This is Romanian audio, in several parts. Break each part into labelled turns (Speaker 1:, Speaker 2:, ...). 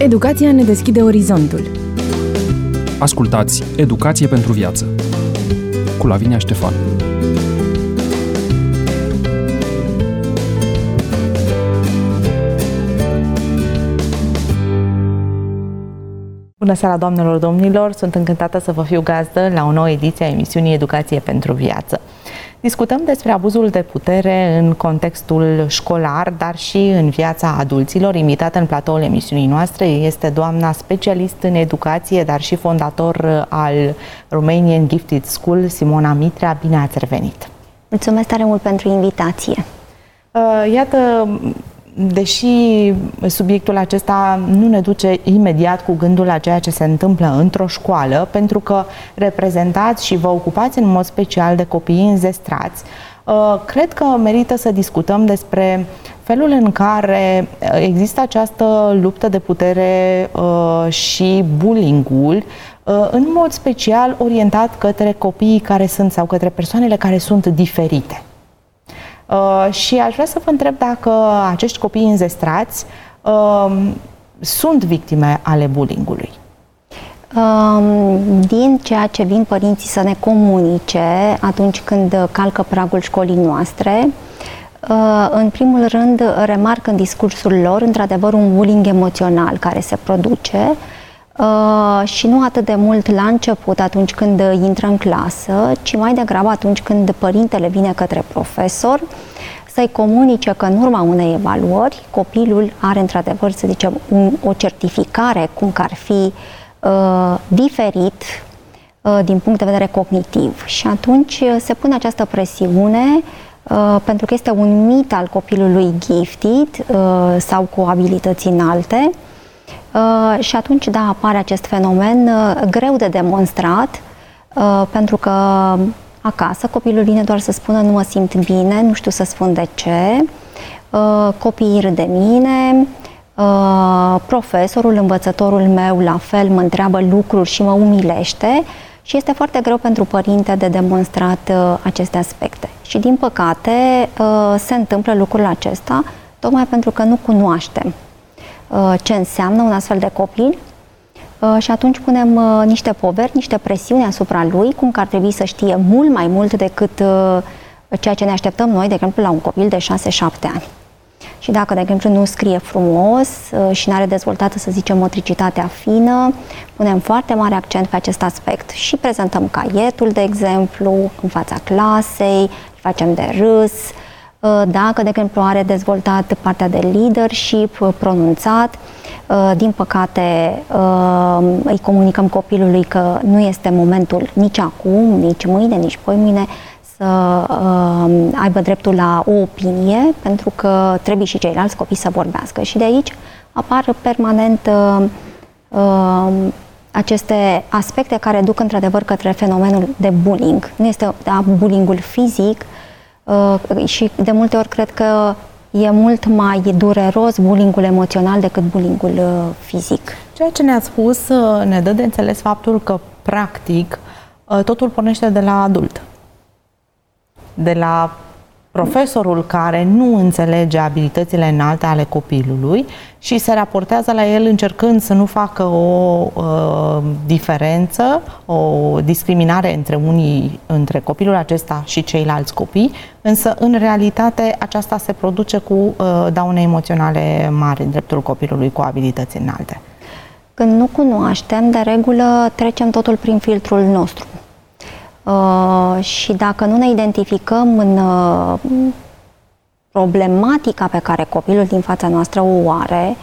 Speaker 1: Educația ne deschide orizontul.
Speaker 2: Ascultați Educație pentru viață cu Lavinia Ștefan.
Speaker 3: Bună seara, doamnelor, domnilor! Sunt încântată să vă fiu gazdă la o nouă ediție a emisiunii Educație pentru viață. Discutăm despre abuzul de putere în contextul școlar, dar și în viața adulților. Invitată în platoul emisiunii noastre este doamna specialist în educație, dar și fondator al Romanian Gifted School, Simona Mitrea. Bine ați revenit!
Speaker 4: Mulțumesc tare mult pentru invitație!
Speaker 3: Iată, deși subiectul acesta nu ne duce imediat cu gândul la ceea ce se întâmplă într-o școală, pentru că reprezentați și vă ocupați în mod special de copiii înzestrați, cred că merită să discutăm despre felul în care există această luptă de putere și bullying-ul, în mod special orientat către copiii care sunt sau către persoanele care sunt diferite. Și aș vrea să vă întreb dacă acești copii înzestrați sunt victime ale bullying-ului.
Speaker 4: Din ceea ce vin părinții să ne comunice atunci când calcă pragul școlii noastre, în primul rând remarc în discursul lor într-adevăr un bullying emoțional care se produce și nu atât de mult la început, atunci când intră în clasă, ci mai degrabă atunci când părintele vine către profesor să-i comunice că în urma unei evaluări copilul are într-adevăr, să zicem, o certificare cum că ar fi diferit din punct de vedere cognitiv. Și atunci se pune această presiune pentru că este un mit al copilului gifted sau cu abilități înalte. Și atunci, da, apare acest fenomen greu de demonstrat, pentru că acasă copilul vine doar să spună nu mă simt bine, nu știu să spun de ce, copiii râd de mine, profesorul, învățătorul meu la fel mă întreabă lucruri și mă umilește și este foarte greu pentru părinte de demonstrat aceste aspecte. Și din păcate se întâmplă lucrul acesta tocmai pentru că nu cunoaștem ce înseamnă un astfel de copil și atunci punem niște poveri, niște presiuni asupra lui, cum că ar trebui să știe mult mai mult decât ceea ce ne așteptăm noi, de exemplu, la un copil de 6-7 ani. Și dacă, de exemplu, nu scrie frumos și nu are dezvoltată, să zicem, motricitatea fină, punem foarte mare accent pe acest aspect și prezentăm caietul, de exemplu, în fața clasei, îi facem de râs. Dacă, de exemplu, are dezvoltat partea de leadership pronunțat, din păcate îi comunicăm copilului că nu este momentul nici acum, nici mâine, nici poimâine să aibă dreptul la o opinie, pentru că trebuie și ceilalți copii să vorbească. Și de aici apar permanent aceste aspecte care duc într-adevăr către fenomenul de bullying. Nu este bullying-ul fizic, și de multe ori cred că e mult mai dureros bullying-ul emoțional decât bullying-ul fizic.
Speaker 3: Ceea ce ne-ați spus ne dă de înțeles faptul că, practic, totul pornește de la adult. De la profesorul care nu înțelege abilitățile înalte ale copilului și se raportează la el încercând să nu facă o diferență, o discriminare între copilul acesta și ceilalți copii, însă în realitate aceasta se produce cu daune emoționale mari în dreptul copilului cu abilități înalte.
Speaker 4: Când nu cunoaștem, de regulă trecem totul prin filtrul nostru. Și dacă nu ne identificăm în problematica pe care copilul din fața noastră o are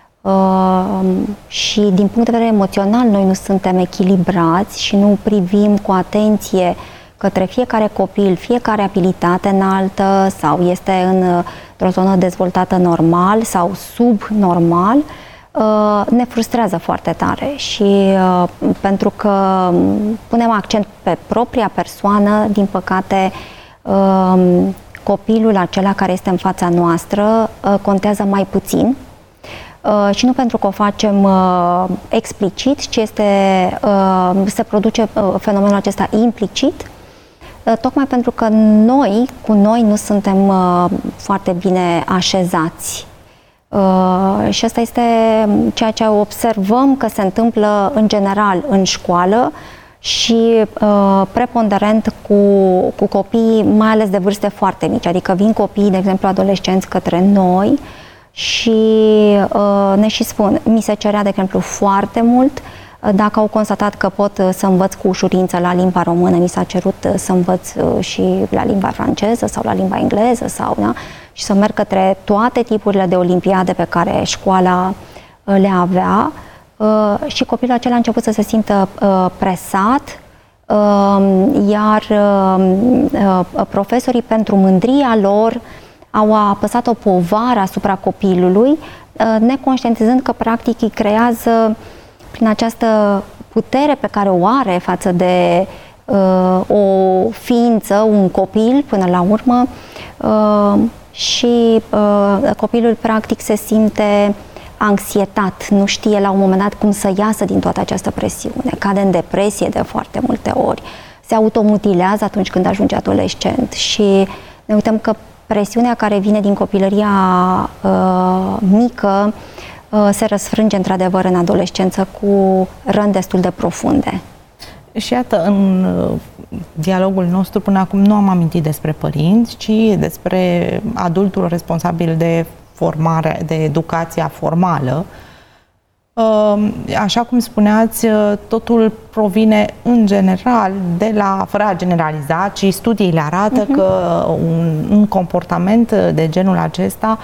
Speaker 4: și din punct de vedere emoțional noi nu suntem echilibrați și nu privim cu atenție către fiecare copil, fiecare abilitate înaltă sau este într-o zonă dezvoltată normal sau subnormal, ne frustrează foarte tare și pentru că punem accent pe propria persoană, din păcate copilul acela care este în fața noastră contează mai puțin și nu pentru că o facem explicit, ci se produce fenomenul acesta implicit, tocmai pentru că noi, cu noi, nu suntem foarte bine așezați Și asta este ceea ce observăm că se întâmplă în general în școală și preponderent cu copii, mai ales de vârste foarte mici. Adică vin copii, de exemplu adolescenți, către noi și ne și spun, mi se cerea, de exemplu, foarte mult. Dacă au constatat că pot să învăț cu ușurință la limba română, mi s-a cerut să învăț și la limba franceză sau la limba engleză sau, da? Și să merg către toate tipurile de olimpiade pe care școala le avea. Și copilul acela a început să se simtă presat, iar profesorii, pentru mândria lor, au apăsat o povară asupra copilului, neconștientizând că practic îi creează, prin această putere pe care o are față de o ființă, un copil până la urmă, și copilul practic se simte anxietat, nu știe la un moment dat cum să iasă din toată această presiune, cade în depresie de foarte multe ori, se automutilează atunci când ajunge adolescent și ne uităm că presiunea care vine din copilăria mică se răsfrânge într-adevăr în adolescență cu răni destul de profunde.
Speaker 3: Și iată, în dialogul nostru până acum nu am amintit despre părinți, ci despre adultul responsabil de formare, de educația formală. Așa cum spuneați, totul provine în general de la, fără a generaliza, ci studiile arată că un comportament de genul acesta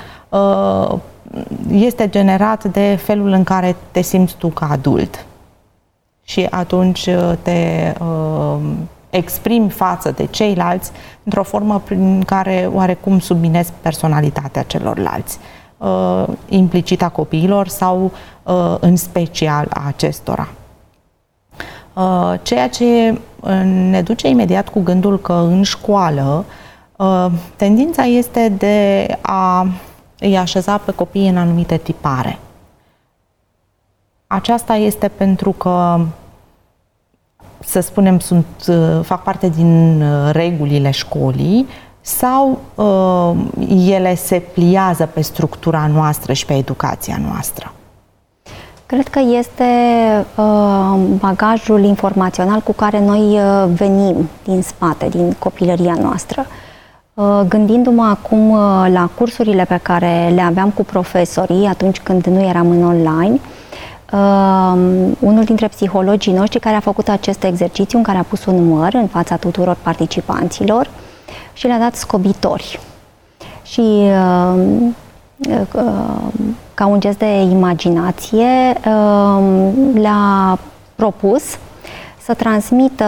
Speaker 3: este generat de felul în care te simți tu ca adult. Și atunci te exprimi față de ceilalți într-o formă prin care oarecum subminezi personalitatea celorlalți, implicit a copiilor sau în special a acestora. Ceea ce ne duce imediat cu gândul că în școală tendința este de a îi așeza pe copii în anumite tipare. Aceasta este pentru că, să spunem, fac parte din regulile școlii sau ele se pliază pe structura noastră și pe educația noastră?
Speaker 4: Cred că este bagajul informațional cu care noi venim din spate, din copilăria noastră. Gândindu-mă acum la cursurile pe care le aveam cu profesorii atunci când nu eram în online, unul dintre psihologii noștri care a făcut acest exercițiu, în care a pus un număr în fața tuturor participanților și le-a dat scobitori. Și ca un gest de imaginație le-a propus să transmită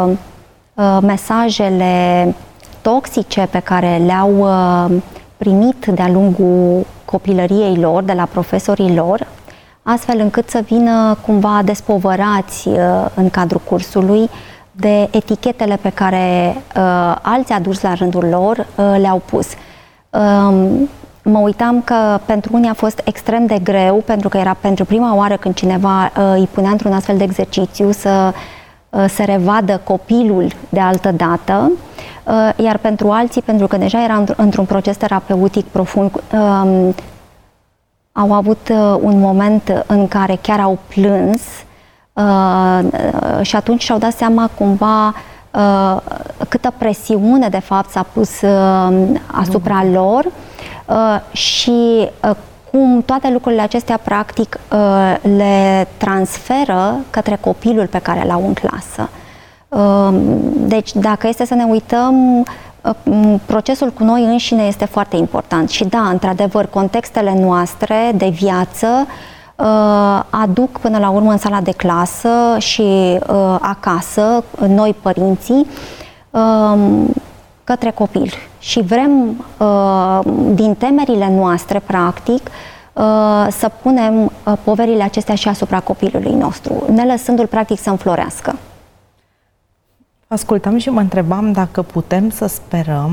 Speaker 4: mesajele toxice pe care le-au primit de-a lungul copilăriei lor, de la profesorii lor, astfel încât să vină cumva despovărați în cadrul cursului de etichetele pe care alți adulți la rândul lor le-au pus. Mă uitam că pentru unii a fost extrem de greu, pentru că era pentru prima oară când cineva îi punea într-un astfel de exercițiu să se revadă copilul de altă dată, iar pentru alții, pentru că deja era într-un proces terapeutic profund, au avut un moment în care chiar au plâns și atunci și-au dat seama cumva câtă presiune de fapt s-a pus asupra lor și cum toate lucrurile acestea practic le transferă către copilul pe care l-au în clasă. Deci dacă este să ne uităm, procesul cu noi înșine este foarte important și da, într-adevăr, contextele noastre de viață aduc până la urmă în sala de clasă și acasă, noi părinții, către copil. Și vrem din temerile noastre, practic, să punem poverile acestea și asupra copilului nostru, ne lăsându-l practic să înflorească.
Speaker 3: Ascultam și mă întrebam dacă putem să sperăm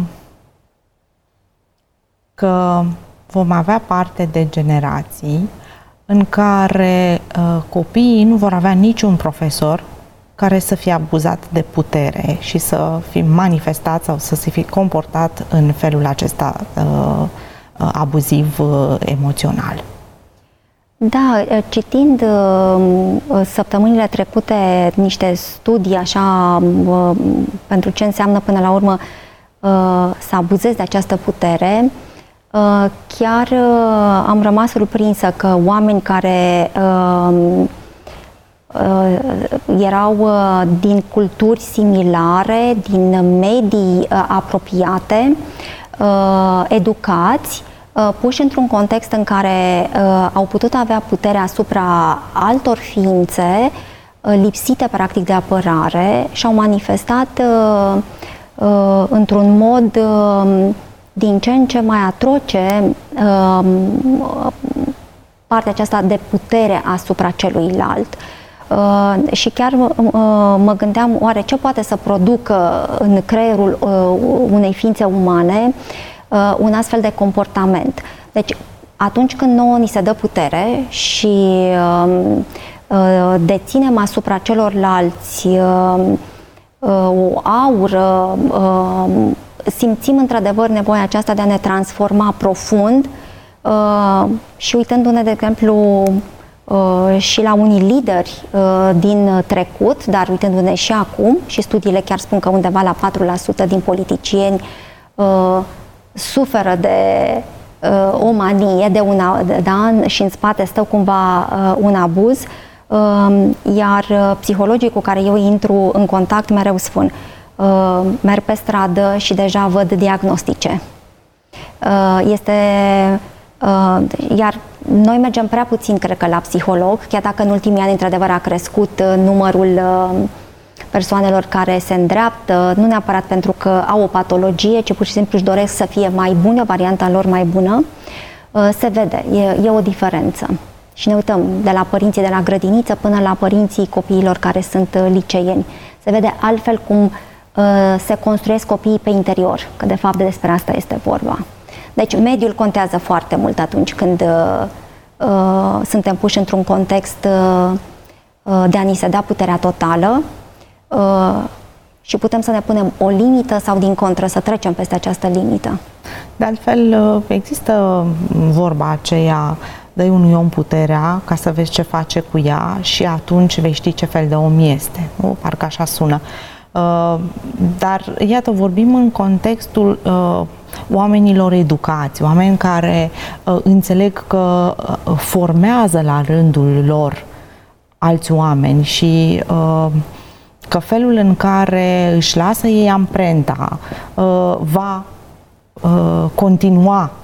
Speaker 3: că vom avea parte de generații în care copiii nu vor avea niciun profesor care să fie abuzat de putere și să fie manifestat sau să se fie comportat în felul acesta abuziv emoțional.
Speaker 4: Da, citind săptămânile trecute niște studii așa pentru ce înseamnă până la urmă să abuzezi de această putere, chiar am rămas surprinsă că oameni care erau din culturi similare, din medii apropiate, educați, puși într-un context în care au putut avea putere asupra altor ființe lipsite practic de apărare și au manifestat într-un mod din ce în ce mai atroce partea aceasta de putere asupra celuilalt. Și chiar mă gândeam, oare ce poate să producă în creierul unei ființe umane un astfel de comportament. Deci, atunci când nouă ni se dă putere și deținem asupra celorlalți o aură, simțim într-adevăr nevoia aceasta de a ne transforma profund și uitându-ne, de exemplu, și la unii lideri din trecut, dar uitându-ne și acum, și studiile chiar spun că undeva la 4% din politicieni suferă de o manie de un an și în spate stă cumva un abuz, iar psihologii cu care eu intru în contact mereu spun merg pe stradă și deja văd diagnostice. Iar noi mergem prea puțin, cred că, la psiholog, chiar dacă în ultimii ani, într-adevăr, a crescut numărul persoanelor care se îndreaptă, nu neapărat pentru că au o patologie, ci pur și simplu își doresc să fie mai bună, varianta lor mai bună, se vede, e o diferență. Și ne uităm de la părinții de la grădiniță până la părinții copiilor care sunt liceieni. Se vede altfel cum se construiesc copiii pe interior, că de fapt despre asta este vorba. Deci mediul contează foarte mult atunci când suntem puși într-un context de a ni se da puterea totală și putem să ne punem o limită sau din contră să trecem peste această limită.
Speaker 3: De altfel, există vorba aceea: dă-i unui om puterea ca să vezi ce face cu ea și atunci vei ști ce fel de om este. Parcă așa sună. Dar, iată, vorbim în contextul oamenilor educați, oameni care înțeleg că formează la rândul lor alți oameni și că felul în care își lasă ei amprenta va continua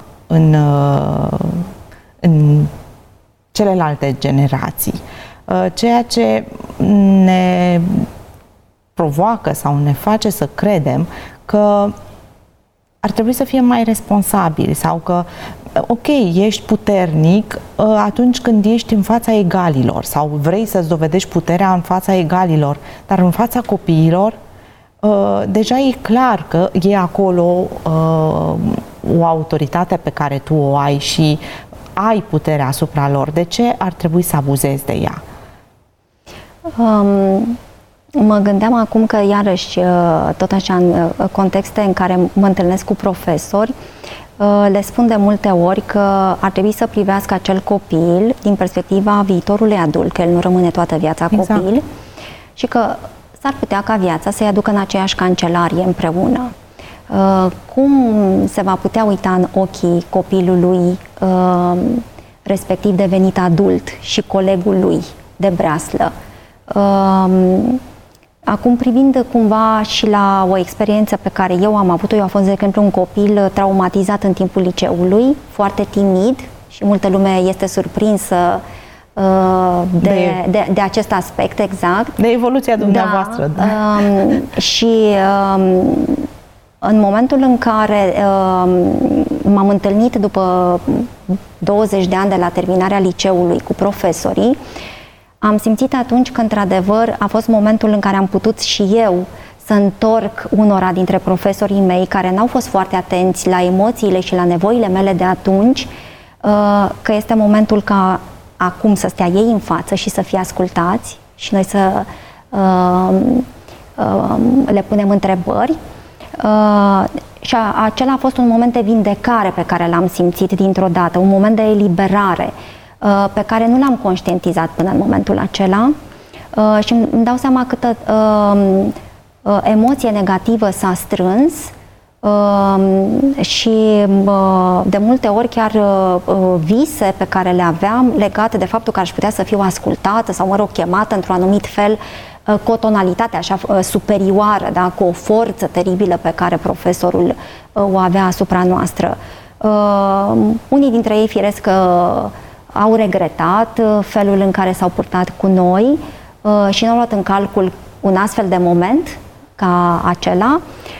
Speaker 3: în celelalte generații. Ceea ce ne provoacă sau ne face să credem că ar trebui să fie mai responsabili sau că, ok, ești puternic atunci când ești în fața egalilor sau vrei să-ți dovedești puterea în fața egalilor, dar în fața copiilor deja e clar că e acolo o autoritate pe care tu o ai și ai puterea asupra lor. De ce ar trebui să abuzezi de ea?
Speaker 4: Mă gândeam acum că, iarăși, tot așa, în contexte în care mă întâlnesc cu profesori, le spun de multe ori că ar trebui să privească acel copil din perspectiva viitorului adult, că el nu rămâne toată viața copil, și că s-ar putea ca viața să-i aducă în aceeași cancelarie împreună. Cum se va putea uita în ochii copilului respectiv devenit adult și colegul lui de breaslă? Acum, privind cumva și la o experiență pe care eu am avut-o, eu am fost, de exemplu, un copil traumatizat în timpul liceului, foarte timid, și multă lume este surprinsă de acest aspect, exact.
Speaker 3: De evoluția dumneavoastră.
Speaker 4: Da. Și în momentul în care m-am întâlnit după 20 de ani de la terminarea liceului cu profesorii, am simțit atunci că, într-adevăr, a fost momentul în care am putut și eu să întorc unora dintre profesorii mei care n-au fost foarte atenți la emoțiile și la nevoile mele de atunci, că este momentul ca acum să stea ei în față și să fie ascultați și noi să le punem întrebări. Și acela a fost un moment de vindecare pe care l-am simțit dintr-o dată, un moment de eliberare pe care nu l-am conștientizat până în momentul acela și îmi dau seama câtă emoție negativă s-a strâns și de multe ori chiar vise pe care le aveam legate de faptul că aș putea să fiu ascultată sau, mă rog, chemată într-un anumit fel, cu o tonalitate așa superioară, da? Cu o forță teribilă pe care profesorul o avea asupra noastră. Unii dintre ei, firesc, că au regretat felul în care s-au purtat cu noi și n-au luat în calcul un astfel de moment ca acela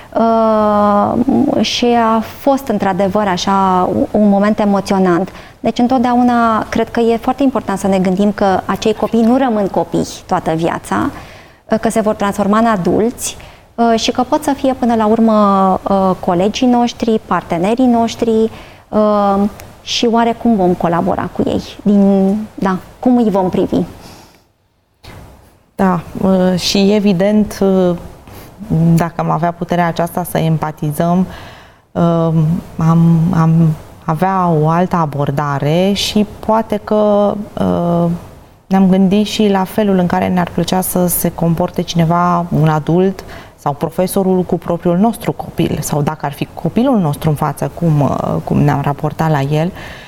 Speaker 4: și a fost într-adevăr așa un moment emoționant. Deci întotdeauna cred că e foarte important să ne gândim că acei copii nu rămân copii toată viața, că se vor transforma în adulți și că pot să fie până la urmă colegii noștri, partenerii noștri și oare cum vom colabora cu ei? Cum îi vom privi?
Speaker 3: Da, și evident, dacă am avea puterea aceasta să empatizăm, am avea o altă abordare și poate că ne-am gândit și la felul în care ne-ar plăcea să se comporte cineva, un adult sau profesorul cu propriul nostru copil, sau dacă ar fi copilul nostru în față, cum ne-am raportat la el.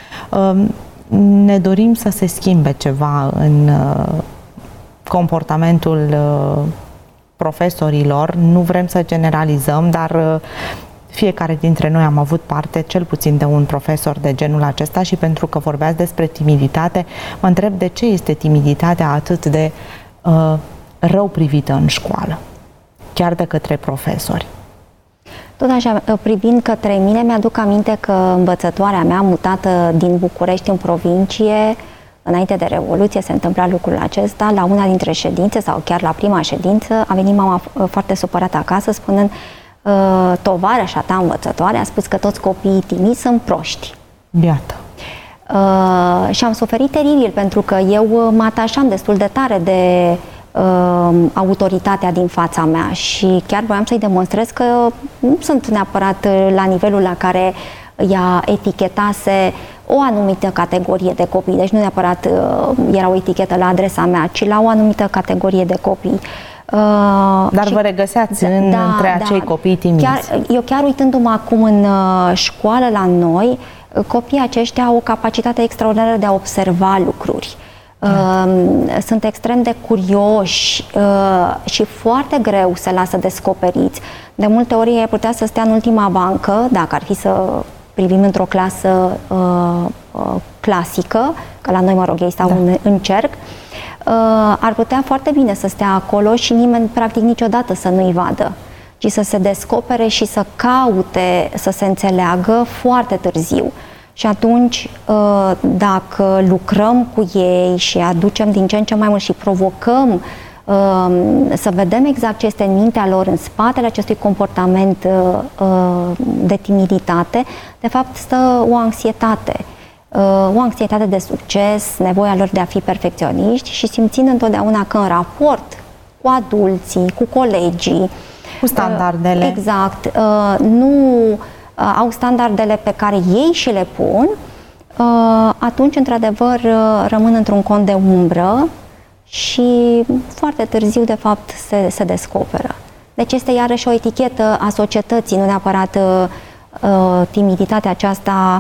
Speaker 3: Ne dorim să se schimbe ceva în comportamentul profesorilor, nu vrem să generalizăm, dar fiecare dintre noi am avut parte cel puțin de un profesor de genul acesta și pentru că vorbeați despre timiditate, mă întreb de ce este timiditatea atât de rău privită în școală, chiar de către profesori.
Speaker 4: Tot așa, privind către mine, mi-aduc aminte că învățătoarea mea, mutată din București în provincie, înainte de Revoluție se întâmpla lucrul acesta, la una dintre ședințe sau chiar la prima ședință a venit mama foarte supărată acasă spunând: tovarășa ta învățătoare a spus că toți copiii timizi sunt proști.
Speaker 3: Iată.
Speaker 4: Și am suferit teribil pentru că eu mă atașam destul de tare de autoritatea din fața mea și chiar voiam să-i demonstrez că nu sunt neapărat la nivelul la care ea etichetase o anumită categorie de copii, deci nu neapărat era o etichetă la adresa mea, ci la o anumită categorie de copii.
Speaker 3: Dar vă regăseați între acei copii timizi.
Speaker 4: Eu chiar uitându-mă acum în școală la noi, copiii aceștia au o capacitate extraordinară de a observa lucruri. Sunt extrem de curioși și foarte greu se lasă descoperiți. De multe ori ei putea să stea în ultima bancă, dacă ar fi să privim într-o clasă clasică, că la noi, mă rog, ei stau în cerc, ar putea foarte bine să stea acolo și nimeni practic niciodată să nu-i vadă, ci să se descopere și să caute să se înțeleagă foarte târziu. Și atunci, dacă lucrăm cu ei și aducem din ce în ce mai mult și provocăm să vedem exact ce este în mintea lor, în spatele acestui comportament de timiditate, de fapt stă o anxietate de succes, nevoia lor de a fi perfecționiști și simțind întotdeauna că în raport cu adulții, cu colegii,
Speaker 3: cu standardele,
Speaker 4: exact, nu au standardele pe care ei și le pun, atunci, într-adevăr, rămân într-un cont de umbră și foarte târziu, de fapt, se descoperă. Deci este iarăși o etichetă a societății, nu neapărat timiditatea aceasta,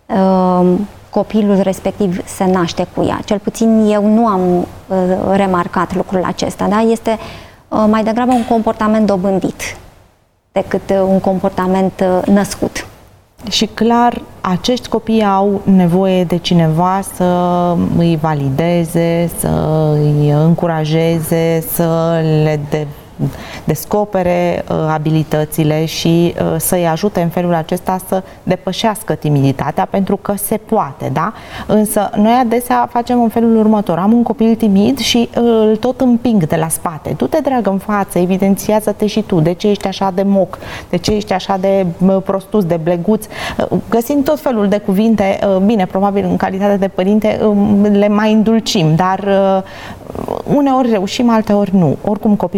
Speaker 4: copilul respectiv se naște cu ea. Cel puțin eu nu am remarcat lucrul acesta, da? Este mai degrabă un comportament dobândit decât un comportament născut.
Speaker 3: Și clar, acești copii au nevoie de cineva să îi valideze, să îi încurajeze, să le descopere abilitățile și să-i ajute în felul acesta să depășească timiditatea, pentru că se poate, da? Însă noi adesea facem în felul următor: am un copil timid și îl tot împing de la spate. Du-te, dragă, în față, evidențiază-te și tu. De ce ești așa de moc? De ce ești așa de prostus, de bleguț? Găsim tot felul de cuvinte, bine, probabil în calitate de părinte le mai îndulcim, dar uneori reușim, alteori nu. Oricum copilul prinde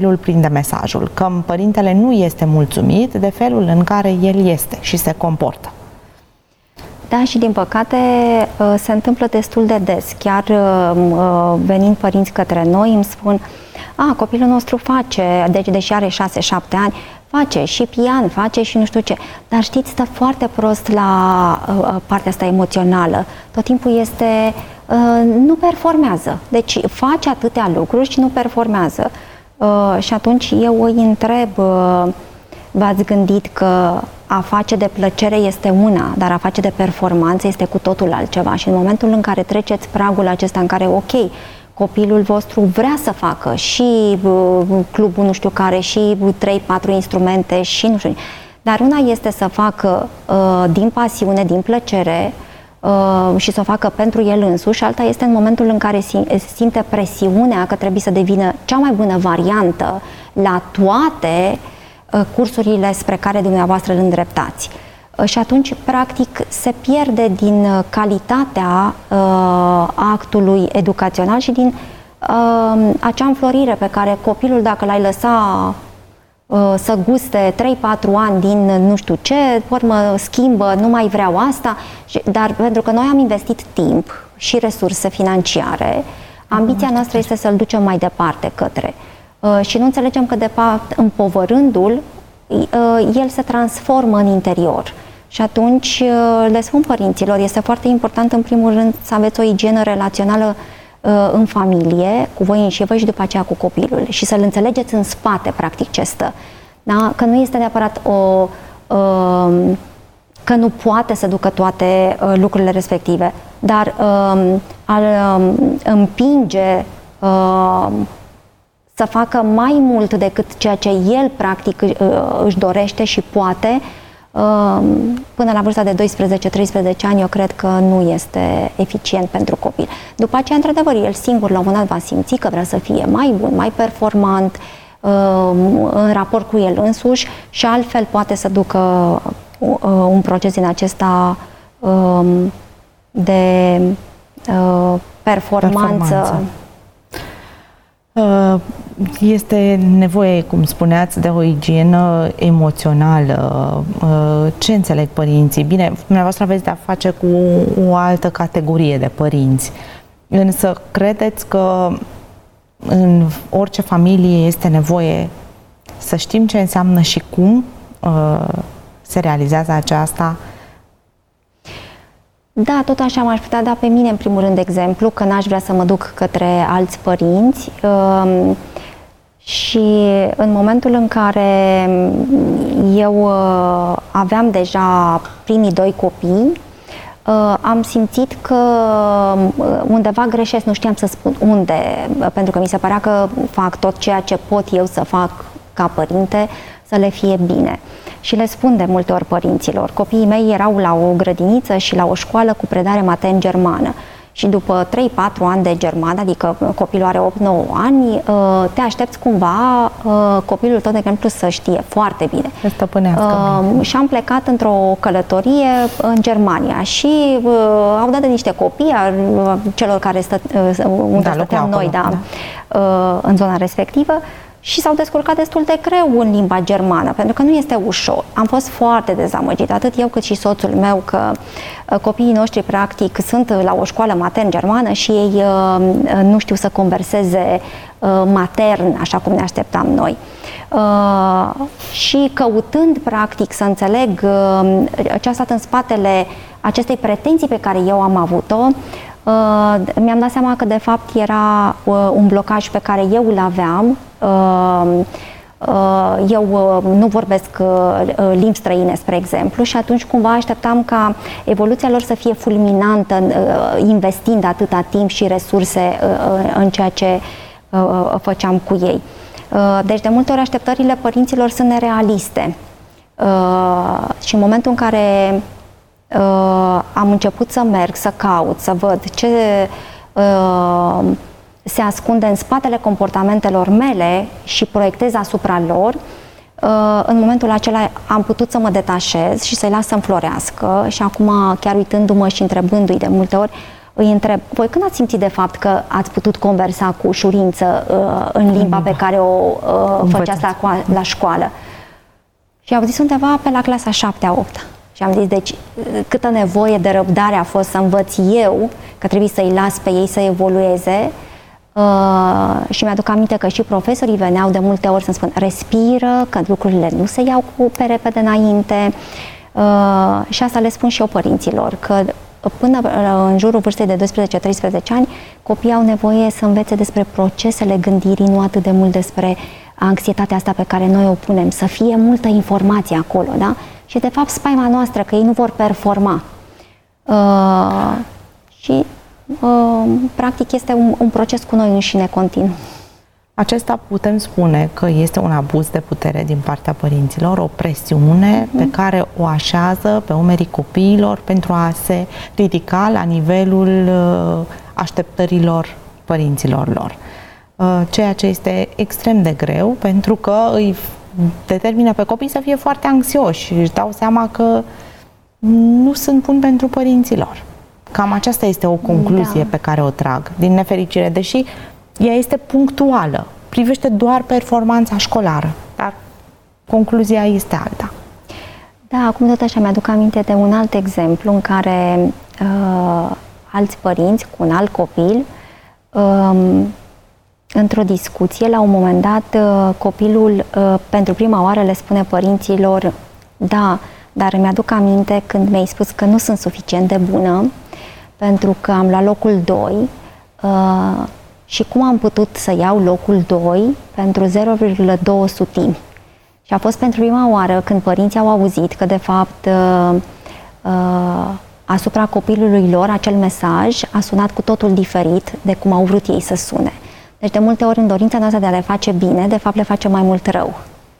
Speaker 3: mesajul, că părintele nu este mulțumit de felul în care el este și se comportă.
Speaker 4: Da, și din păcate se întâmplă destul de des. Chiar venind părinți către noi îmi spun: copilul nostru face, deci deși are 6-7 ani, face și pian, face și nu știu ce, dar știți, stă foarte prost la partea asta emoțională. Tot timpul este, nu performează. Deci face atâtea lucruri și nu performează. Și atunci eu îi întreb: v-ați gândit că a face de plăcere este una, dar a face de performanță este cu totul altceva? Și în momentul în care treceți pragul acesta în care, ok, copilul vostru vrea să facă și clubul nu știu care, și 3-4 instrumente și nu știu, dar una este să facă din pasiune, din plăcere și să o facă pentru el însuși, alta este în momentul în care simte presiunea că trebuie să devină cea mai bună variantă la toate cursurile spre care dumneavoastră îl îndreptați. Și atunci, practic, se pierde din calitatea actului educațional și din acea înflorire pe care copilul, dacă l-ai lăsa să guste 3-4 ani din nu știu ce, urmă schimbă, nu mai vreau asta, dar pentru că noi am investit timp și resurse financiare, ambiția noastră este să-l ducem mai departe către. Și nu înțelegem că, de fapt, împovărându-l, el se transformă în interior. Și atunci le spun părinților, este foarte important, în primul rând, să aveți o igienă relațională în familie, cu voi înșivă și după aceea cu copilul. Și să-l înțelegeți în spate, practic, ce stă. Da? Că nu este neapărat că nu poate să ducă toate lucrurile respective, dar al împinge să facă mai mult decât ceea ce el practic își dorește și poate, până la vârsta de 12-13 ani, eu cred că nu este eficient pentru copil. După aceea, într-adevăr, el singur la un moment dat va simți că vrea să fie mai bun, mai performant în raport cu el însuși și altfel poate să ducă un proces din acesta de performanță.
Speaker 3: Este nevoie, cum spuneați, de o igienă emoțională. Ce înțeleg părinții? Bine, dumneavoastră aveți de-a face cu o altă categorie de părinți. Însă credeți că în orice familie este nevoie să știm ce înseamnă și cum se realizează aceasta?
Speaker 4: Da, tot așa m-aș putea da pe mine, în primul rând, de exemplu, că n-aș vrea să mă duc către alți părinți și în momentul în care eu aveam deja primii 2 copii, am simțit că undeva greșesc, nu știam să spun unde, pentru că mi se părea că fac tot ceea ce pot eu să fac ca părinte, să le fie bine. Și le spun de multe ori părinților, copiii mei erau la o grădiniță și la o școală cu predare matern-germană. Și după 3-4 ani de germană, adică copilul are 8-9 ani, te aștepți cumva copilul tău, de exemplu, să știe foarte bine.
Speaker 3: Să stăpânească bine.
Speaker 4: Și am plecat într-o călătorie în Germania și au dat de niște copii celor care unde stăteam noi, în zona respectivă, și s-au descurcat destul de greu în limba germană, pentru că nu este ușor. Am fost foarte dezamăgită, atât eu cât și soțul meu, că copiii noștri, practic, sunt la o școală matern-germană și ei nu știu să converseze matern, așa cum ne așteptam noi. Și căutând, practic, să înțeleg ce a stat în spatele acestei pretenții pe care eu am avut-o, mi-am dat seama că, de fapt, era un blocaj pe care eu îl aveam. Eu nu vorbesc limbi străine, spre exemplu, și atunci cumva așteptam ca evoluția lor să fie fulminantă, investind atâta timp și resurse în ceea ce făceam cu ei. Deci, de multe ori, așteptările părinților sunt nerealiste. Și în momentul în care am început să merg, să caut, să văd ce se ascunde în spatele comportamentelor mele și proiectez asupra lor, în momentul acela am putut să mă detașez și să-i las să înflorească. Și acum, chiar uitându-mă și întrebându-i de multe ori, îi întreb, voi când ați simțit de fapt că ați putut conversa cu ușurință în limba pe care o făceați la școală? Și au zis undeva pe la clasa 7-a, 8-a. Și am zis, deci, câtă nevoie de răbdare a fost să învăț eu, că trebuie să-i las pe ei să evolueze. Și mi-aduc aminte că și profesorii veneau de multe ori să-mi spun, respiră, că lucrurile nu se iau pe repede înainte. Și asta le spun și eu părinților, că până în jurul vârstei de 12-13 ani, copiii au nevoie să învețe despre procesele gândirii, nu atât de mult despre anxietatea asta pe care noi o punem, să fie multă informație acolo, da? Și de fapt spaima noastră că ei nu vor performa. Și practic este un proces cu noi înșine continuu.
Speaker 3: Acesta putem spune că este un abuz de putere din partea părinților, o presiune pe care o așează pe umerii copiilor pentru a se ridica la nivelul așteptărilor părinților lor. Ceea ce este extrem de greu pentru că îi determină pe copii să fie foarte anxioși și își dau seama că nu sunt buni pentru părinții lor. Cam aceasta este o concluzie pe care o trag, din nefericire, deși ea este punctuală, privește doar performanța școlară, dar concluzia este alta.
Speaker 4: Da, acum tot așa mi-aduc aminte de un alt exemplu în care alți părinți cu un alt copil, într-o discuție, la un moment dat, copilul pentru prima oară le spune părinților, da, dar îmi aduc aminte când mi-ai spus că nu sunt suficient de bună, pentru că am luat locul 2 și cum am putut să iau locul 2 pentru 0,2 sutimi. Și a fost pentru prima oară când părinții au auzit că de fapt asupra copilului lor acel mesaj a sunat cu totul diferit de cum au vrut ei să sune. Deci de multe ori în dorința noastră de a le face bine, de fapt le face mai mult rău.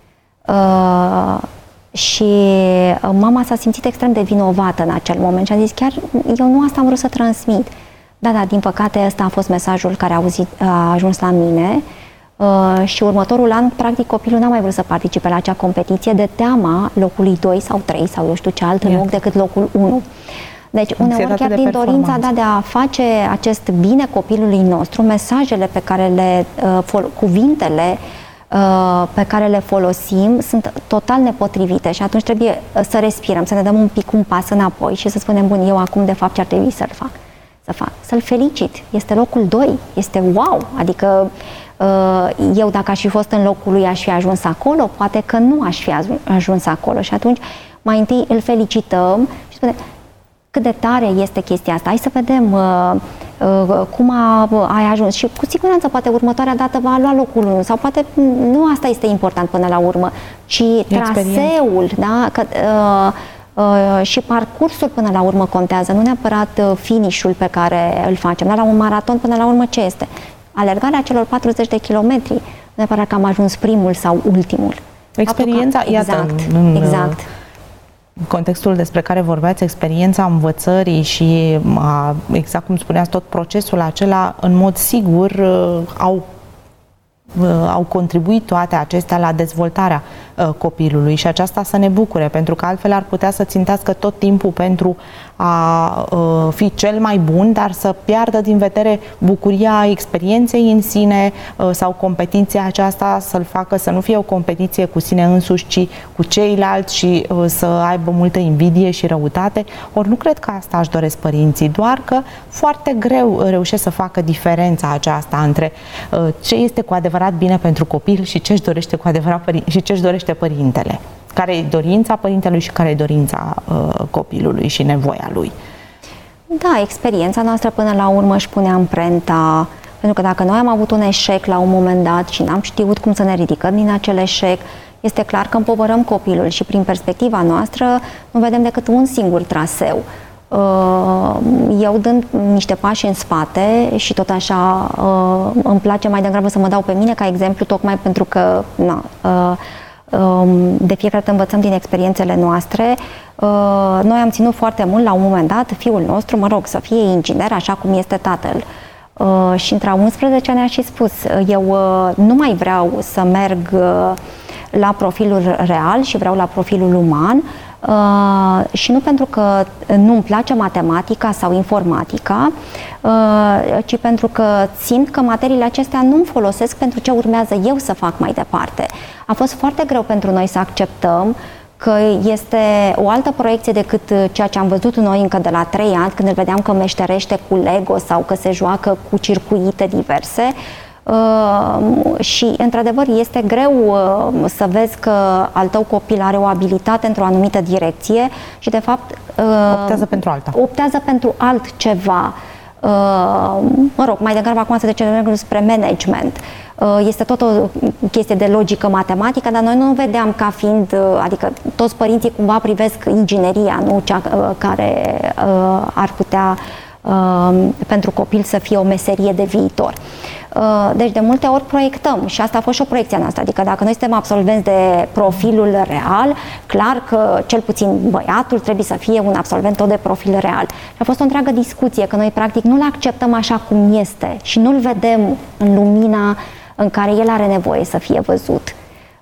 Speaker 4: Și mama s-a simțit extrem de vinovată în acel moment și a zis, chiar eu nu asta am vrut să transmit. Da, din păcate ăsta a fost mesajul care a ajuns la mine și următorul an, practic, copilul n-a mai vrut să participe la acea competiție de teama locului 2 sau 3 sau eu știu ce alt loc decât locul 1. Deci uneori chiar din dorința de a face acest bine copilului nostru, mesajele pe care cuvintele pe care le folosim sunt total nepotrivite și atunci trebuie să respirăm, să ne dăm un pas înapoi și să spunem, bun, eu acum de fapt ce ar trebui să-l fac? Să-l felicit. Este locul 2, este wow, adică eu dacă aș fi fost în locul lui aș fi ajuns acolo, poate că nu aș fi ajuns acolo și atunci mai întâi îl felicităm și spunem, cât de tare este chestia asta, hai să vedem cum ai ajuns și cu siguranță poate următoarea dată va lua locul 1 sau poate nu asta este important până la urmă, ci traseul, da? Și parcursul până la urmă contează, nu neapărat finish-ul pe care îl facem. Dar la un maraton până la urmă ce este? Alergarea celor 40 de kilometri, nu neapărat că am ajuns primul sau ultimul.
Speaker 3: Experiența,
Speaker 4: exact.
Speaker 3: În contextul despre care vorbeați, experiența învățării și, exact cum spuneați, tot procesul acela, în mod sigur, au contribuit toate acestea la dezvoltarea copilului și aceasta să ne bucure, pentru că altfel ar putea să țintească tot timpul pentru a fi cel mai bun, dar să piardă din vedere bucuria experienței în sine sau competiția aceasta să-l facă să nu fie o competiție cu sine însuși, ci cu ceilalți și să aibă multă invidie și răutate. Ori nu cred că asta își doresc părinții, doar că foarte greu reușesc să facă diferența aceasta între ce este cu adevărat bine pentru copil și ce își dorește cu adevărat și ce își dorește părintele. Care e dorința părintelui și care e dorința copilului și nevoia lui.
Speaker 4: Da, experiența noastră până la urmă își pune amprenta, pentru că dacă noi am avut un eșec la un moment dat și n-am știut cum să ne ridicăm din acel eșec, este clar că împovărăm copilul și prin perspectiva noastră nu vedem decât un singur traseu. Eu dând niște pași în spate și tot așa îmi place mai degrabă să mă dau pe mine ca exemplu, tocmai pentru că de fiecare dată învățăm din experiențele noastre. Noi am ținut foarte mult la un moment dat fiul nostru, să fie inginer așa cum este tatăl. Și între 11 ani a și spus, eu nu mai vreau să merg la profilul real și vreau la profilul uman. Și nu pentru că nu-mi place matematica sau informatica, ci pentru că simt că materiile acestea nu-mi folosesc pentru ce urmează eu să fac mai departe. A fost foarte greu pentru noi să acceptăm că este o altă proiecție decât ceea ce am văzut noi încă de la 3 ani, când îl vedeam că meșterește cu Lego sau că se joacă cu circuite diverse. Și, într-adevăr, este greu să vezi că al tău copil are o abilitate într-o anumită direcție și, de fapt,
Speaker 3: optează pentru alta.
Speaker 4: Optează pentru altceva. Mă rog, mai degrabă acum să trecem spre management. Este tot o chestie de logică matematică, dar noi nu vedeam ca fiind, adică toți părinții cumva privesc ingineria, nu cea care ar putea pentru copil să fie o meserie de viitor. Deci de multe ori proiectăm și asta a fost și o proiecție noastră, adică dacă noi suntem absolvenți de profilul real, clar că cel puțin băiatul trebuie să fie un absolvent tot de profil real. Și a fost o întreagă discuție că noi practic nu-l acceptăm așa cum este și nu-l vedem în lumina în care el are nevoie să fie văzut.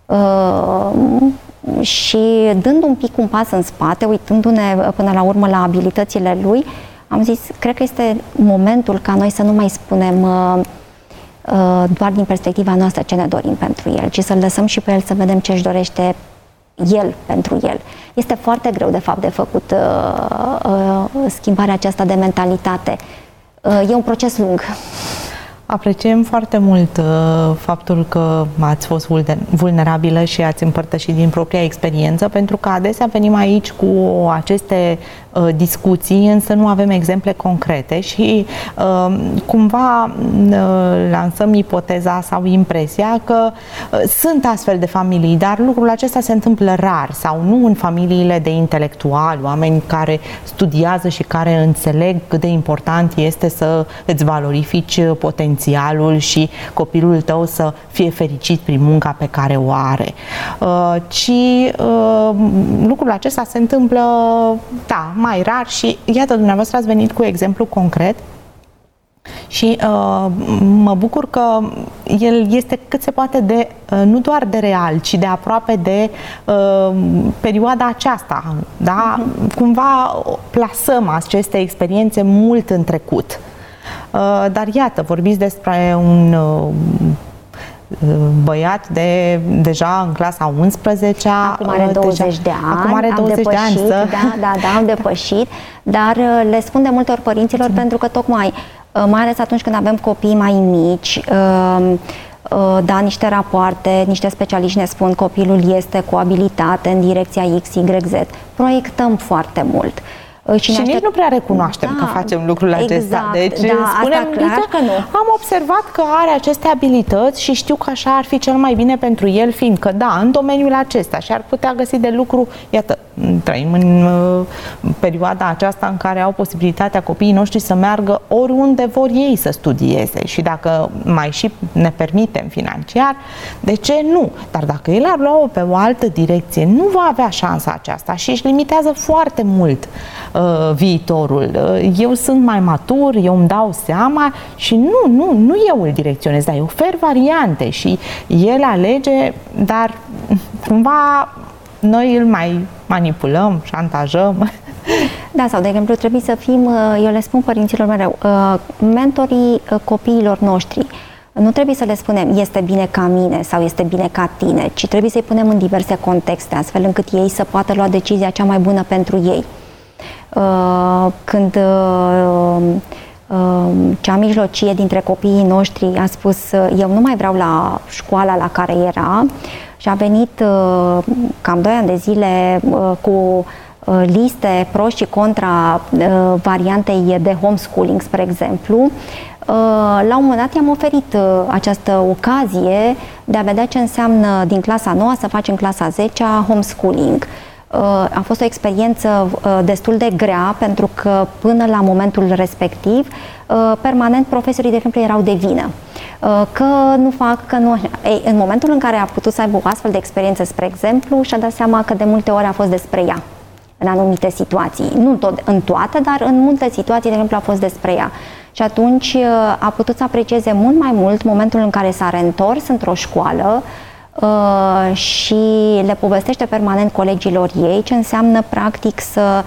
Speaker 4: Și dând un pic un pas în spate, uitându-ne până la urmă la abilitățile lui, am zis, cred că este momentul ca noi să nu mai spunem doar din perspectiva noastră ce ne dorim pentru el, ci să-l lăsăm și pe el să vedem ce își dorește el pentru el. Este foarte greu, de fapt, de făcut schimbarea aceasta de mentalitate. E un proces lung.
Speaker 3: Apreciem foarte mult faptul că ați fost vulnerabilă și ați împărtășit din propria experiență, pentru că adesea venim aici cu aceste discuții, însă nu avem exemple concrete și cumva lansăm ipoteza sau impresia că sunt astfel de familii, dar lucrul acesta se întâmplă rar sau nu în familiile de intelectuali, oameni care studiază și care înțeleg cât de important este să îți valorifici potențialul și copilul tău să fie fericit prin munca pe care o are. Ci lucrul acesta se întâmplă, da, mai rar și iată, dumneavoastră ați venit cu exemplu concret și mă bucur că el este cât se poate de, nu doar de real, ci de aproape de perioada aceasta, da? Cumva plasăm aceste experiențe mult în trecut. Dar iată, vorbiți despre un băiat deja în clasa 11-a.
Speaker 4: Acum are 20 de ani.
Speaker 3: Acum are 20 de ani.
Speaker 4: Da, am depășit. Dar le spun de multe ori părinților pentru că tocmai, mai ales atunci când avem copii mai mici, da, niște rapoarte, niște specialiști ne spun copilul este cu abilitate în direcția X, Y, Z. Proiectăm foarte mult.
Speaker 3: Și nici nu prea recunoaștem că facem lucrul acesta. Deci spunem,
Speaker 4: că nu.
Speaker 3: Am observat că are aceste abilități și știu că așa ar fi cel mai bine pentru el, fiindcă, da, în domeniul acesta și ar putea găsi de lucru. Iată, trăim în perioada aceasta în care au posibilitatea copiii noștri să meargă oriunde vor ei să studieze și dacă mai și ne permitem financiar, de ce nu? Dar dacă el ar lua-o pe o altă direcție, nu va avea șansa aceasta și își limitează foarte mult viitorul. Eu sunt mai matur, eu îmi dau seama și nu eu îl direcționez, dar eu ofer variante și el alege, dar cumva noi îl mai manipulăm, șantajăm.
Speaker 4: Da, sau de exemplu trebuie să fim, eu le spun părinților mereu, mentorii copiilor noștri. Nu trebuie să le spunem este bine ca mine sau este bine ca tine, ci trebuie să-i punem în diverse contexte, astfel încât ei să poată lua decizia cea mai bună pentru ei. Când cea mijlocie dintre copiii noștri a spus eu nu mai vreau la școala la care era și a venit cam 2 ani de zile cu liste pro și contra variantei de homeschooling, spre exemplu, la un moment dat i-am oferit această ocazie de a vedea ce înseamnă din clasa 9 să faci în clasa 10-a homeschooling. A fost o experiență destul de grea, pentru că până la momentul respectiv, permanent profesorii, de exemplu, erau de vină. Că nu fac, că nu... Ei, în momentul în care a putut să aibă o astfel de experiență, spre exemplu, și-a dat seama că de multe ori a fost despre ea, în anumite situații. Nu în toate, dar în multe situații, de exemplu, a fost despre ea. Și atunci a putut să aprecieze mult mai mult momentul în care s-a reîntors într-o școală, și le povestește permanent colegilor ei ce înseamnă practic să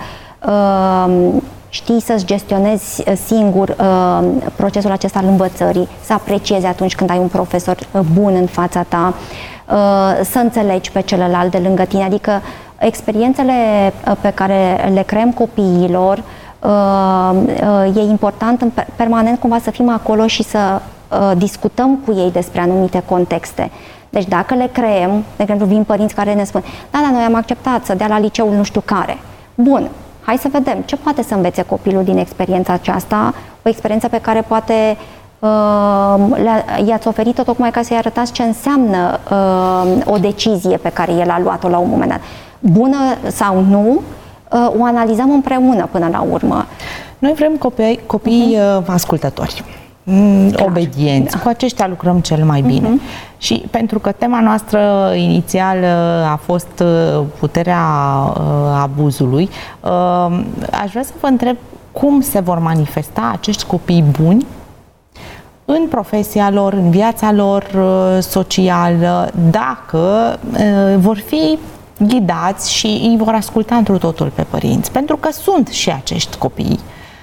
Speaker 4: știi să-ți gestionezi singur procesul acesta al învățării, să apreciezi atunci când ai un profesor bun în fața ta, să înțelegi pe celălalt de lângă tine, adică experiențele pe care le creăm copiilor, e important permanent cumva să fim acolo și să discutăm cu ei despre anumite contexte. Deci dacă le creăm, de exemplu vin părinți care ne spun, da, noi am acceptat să dea la liceul nu știu care. Bun, hai să vedem ce poate să învețe copilul din experiența aceasta, o experiență pe care poate i-ați oferit-o tocmai ca să-i arătați ce înseamnă o decizie pe care el a luat-o la un moment dat. Bună sau nu, o analizăm împreună până la urmă.
Speaker 3: Noi vrem copii ascultători, obedienți. Cu aceștia lucrăm cel mai bine. Și pentru că tema noastră inițială a fost puterea abuzului, aș vrea să vă întreb cum se vor manifesta acești copii buni în profesia lor, în viața lor socială, dacă vor fi ghidați și îi vor asculta întru totul pe părinți. Pentru că sunt și acești copii.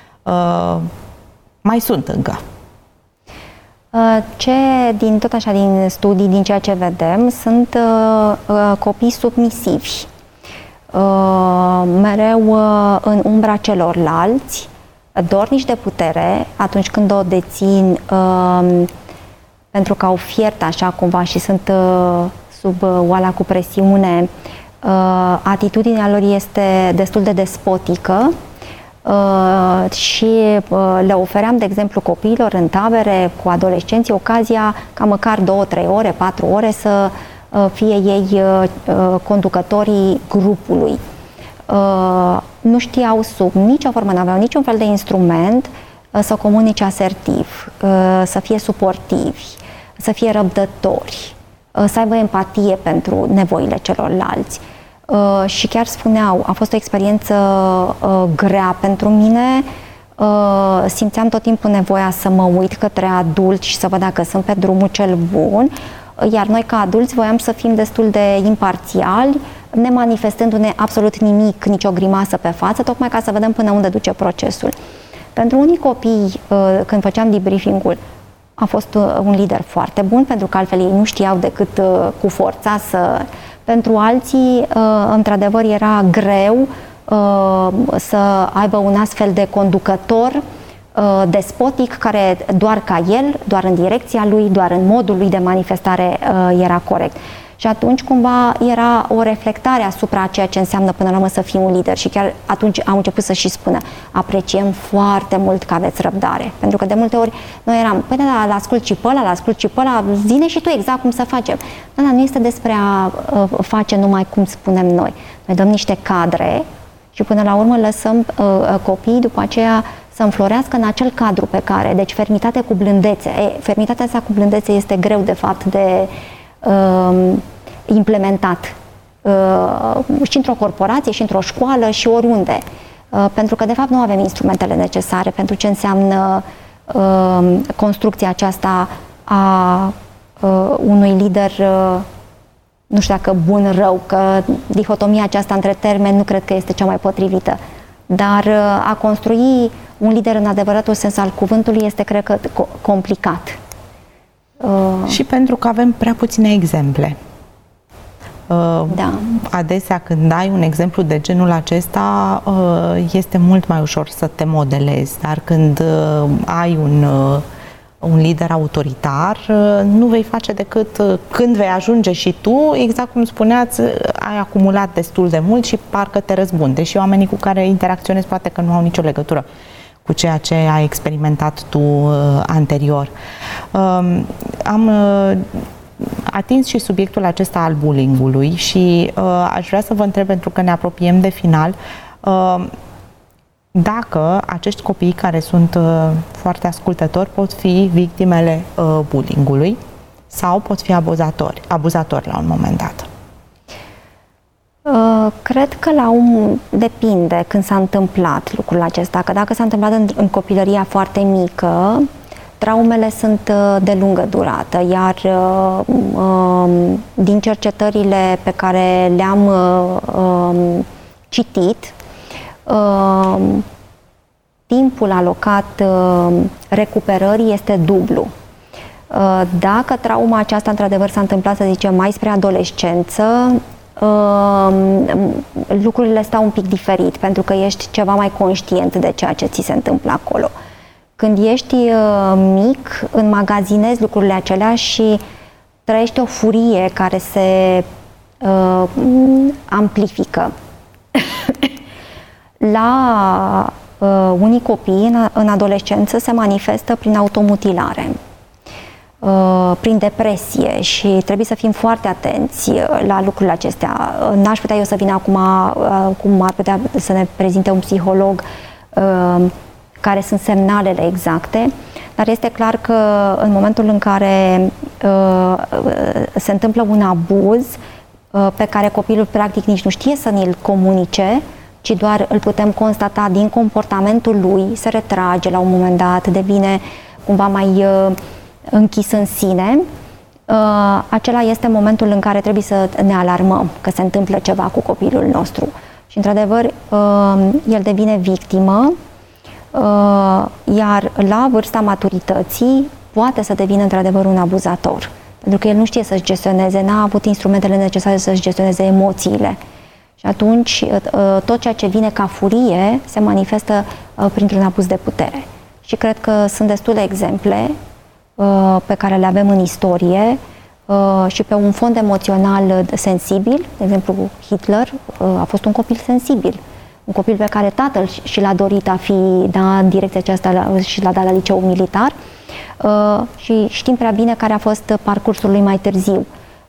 Speaker 3: Mai sunt încă.
Speaker 4: Din studii, din ceea ce vedem, sunt copii submisivi. Mereu în umbra celorlalți, dornici de putere, atunci când o dețin, pentru că au fiert așa cumva și sunt sub oala cu presiune, atitudinea lor este destul de despotică și le ofeream, de exemplu, copiilor în tabere cu adolescenții ocazia ca măcar 2, 3 ore, 4 ore să fie ei conducătorii grupului. Nu știau sub nicio formă, nu aveau niciun fel de instrument să comunice asertiv, să fie suportivi, să fie răbdători, să aibă empatie pentru nevoile celorlalți. Și chiar spuneau, a fost o experiență grea pentru mine, simțeam tot timpul nevoia să mă uit către adulți și să văd dacă sunt pe drumul cel bun, iar noi ca adulți voiam să fim destul de imparțiali, ne manifestându-ne absolut nimic, nicio grimasă pe față, tocmai ca să vedem până unde duce procesul. Pentru unii copii, când făceam debriefing-ul, a fost un lider foarte bun, pentru că altfel ei nu știau decât cu forța să... Pentru alții, într-adevăr, era greu să aibă un astfel de conducător despotic, care doar ca el, doar în direcția lui, doar în modul lui de manifestare era corect. Și atunci cumva era o reflectare asupra ceea ce înseamnă până la urmă să fii un lider și chiar atunci am început să și spună, apreciem foarte mult că aveți răbdare. Pentru că de multe ori noi eram, păi da, l-ascult și pe ăla, zine și tu exact cum să facem. Dar nu este despre a face numai cum spunem noi. Noi dăm niște cadre și până la urmă lăsăm copiii după aceea să înflorească în acel cadru pe care, deci fermitate cu blândețe. Fermitatea asta cu blândețe este greu de fapt de implementat și într-o corporație, și într-o școală, și oriunde. Pentru că, de fapt, nu avem instrumentele necesare pentru ce înseamnă construcția aceasta a unui lider, nu știu dacă bun-rău, că dihotomia aceasta între termeni nu cred că este cea mai potrivită. Dar a construi un lider în adevăratul sens al cuvântului este, cred că, complicat.
Speaker 3: Și pentru că avem prea puține exemple.
Speaker 4: Da.
Speaker 3: Adesea când ai un exemplu de genul acesta este mult mai ușor să te modelezi, dar când ai un lider autoritar, nu vei face decât când vei ajunge și tu, exact cum spuneați, ai acumulat destul de mult și parcă te răzbuni, deși oamenii cu care interacționezi poate că nu au nicio legătură cu ceea ce ai experimentat tu anterior. Am atins și subiectul acesta al bullying-ului și aș vrea să vă întreb, pentru că ne apropiem de final, dacă acești copii care sunt foarte ascultători pot fi victimele bullying-ului sau pot fi abuzatori la un moment dat.
Speaker 4: Cred că depinde când s-a întâmplat lucrul acesta, că dacă s-a întâmplat în copilăria foarte mică, traumele sunt de lungă durată, iar din cercetările pe care le-am citit, timpul alocat recuperării este dublu. Dacă trauma aceasta într-adevăr s-a întâmplat, să zicem, mai spre adolescență, lucrurile stau un pic diferit, pentru că ești ceva mai conștient de ceea ce ți se întâmplă acolo. Când ești mic, înmagazinezi lucrurile acelea și trăiești o furie care se amplifică. La unii copii, în adolescență, se manifestă prin automutilare, prin depresie și trebuie să fim foarte atenți la lucrurile acestea. N-aș putea eu să vin acum cum ar putea să ne prezinte un psiholog care sunt semnalele exacte, dar este clar că în momentul în care se întâmplă un abuz pe care copilul practic nici nu știe să ni-l comunice, ci doar îl putem constata din comportamentul lui, se retrage la un moment dat, devine cumva mai închis în sine, acela este momentul în care trebuie să ne alarmăm că se întâmplă ceva cu copilul nostru. Și într-adevăr, el devine victimă, iar la vârsta maturității poate să devină într-adevăr un abuzator, pentru că el nu știe să-și gestioneze, n-a avut instrumentele necesare să-și gestioneze emoțiile. Și atunci tot ceea ce vine ca furie se manifestă printr-un abuz de putere. Și cred că sunt destule exemple pe care le avem în istorie și pe un fond emoțional sensibil. De exemplu, Hitler a fost un copil sensibil, un copil pe care tatăl și l-a dorit a fi în direcția aceasta și l-a dat la liceul militar și știm prea bine care a fost parcursul lui mai târziu.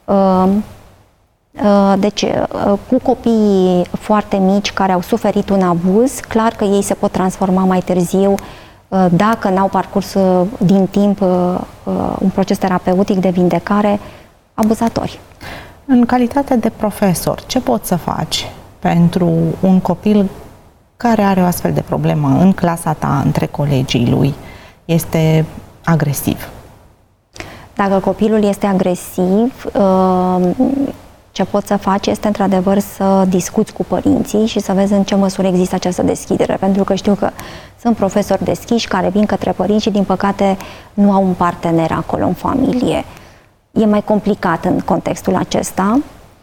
Speaker 4: Deci, cu copiii foarte mici care au suferit un abuz, clar că ei se pot transforma mai târziu, dacă n-au parcurs din timp un proces terapeutic de vindecare, abuzatori.
Speaker 3: În calitate de profesor, ce poți să faci pentru un copil care are o astfel de problemă în clasa ta, între colegii lui, este agresiv?
Speaker 4: Dacă copilul este agresiv, ce poți să faci este într-adevăr să discuți cu părinții și să vezi în ce măsură există această deschidere, pentru că știu că sunt profesori deschiși care vin către părinți și din păcate nu au un partener acolo în familie. E mai complicat în contextul acesta.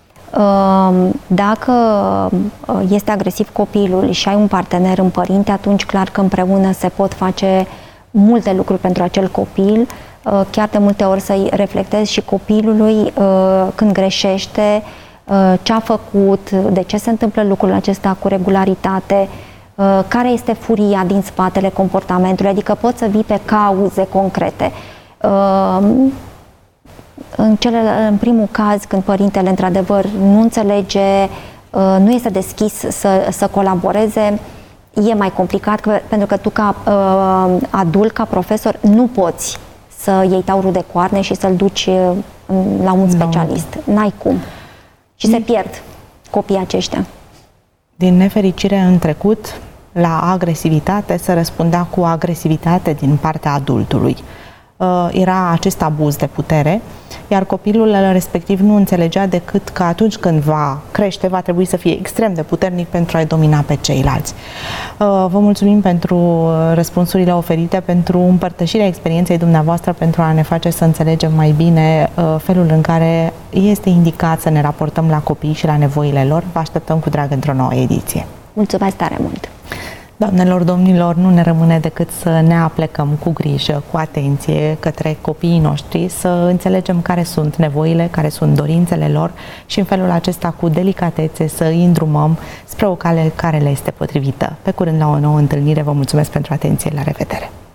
Speaker 4: Dacă este agresiv copilul și ai un partener în părinte, atunci clar că împreună se pot face multe lucruri pentru acel copil, chiar de multe ori să-i reflectezi și copilului când greșește, ce a făcut, de ce se întâmplă lucrul acesta cu regularitate, care este furia din spatele comportamentului, adică poți să vii pe cauze concrete. În primul caz, când părintele într-adevăr nu înțelege, nu este deschis să colaboreze, e mai complicat, pentru că tu ca adult, ca profesor, nu poți să iei taurul de coarne și să-l duci la un specialist. N-ai cum. Și se pierd copiii aceștia.
Speaker 3: Din nefericire, în trecut, la agresivitate se răspundea cu agresivitate din partea adultului. Era acest abuz de putere, iar copilul respectiv nu înțelegea decât că atunci când va crește, va trebui să fie extrem de puternic pentru a-i domina pe ceilalți. Vă mulțumim pentru răspunsurile oferite, pentru împărtășirea experienței dumneavoastră, pentru a ne face să înțelegem mai bine felul în care este indicat să ne raportăm la copii și la nevoile lor. Vă așteptăm cu drag într-o nouă ediție.
Speaker 4: Mulțumesc tare mult!
Speaker 3: Doamnelor, domnilor, nu ne rămâne decât să ne aplecăm cu grijă, cu atenție către copiii noștri, să înțelegem care sunt nevoile, care sunt dorințele lor și în felul acesta, cu delicatețe, să îi îndrumăm spre o cale care le este potrivită. Pe curând, la o nouă întâlnire, vă mulțumesc pentru atenție, la revedere!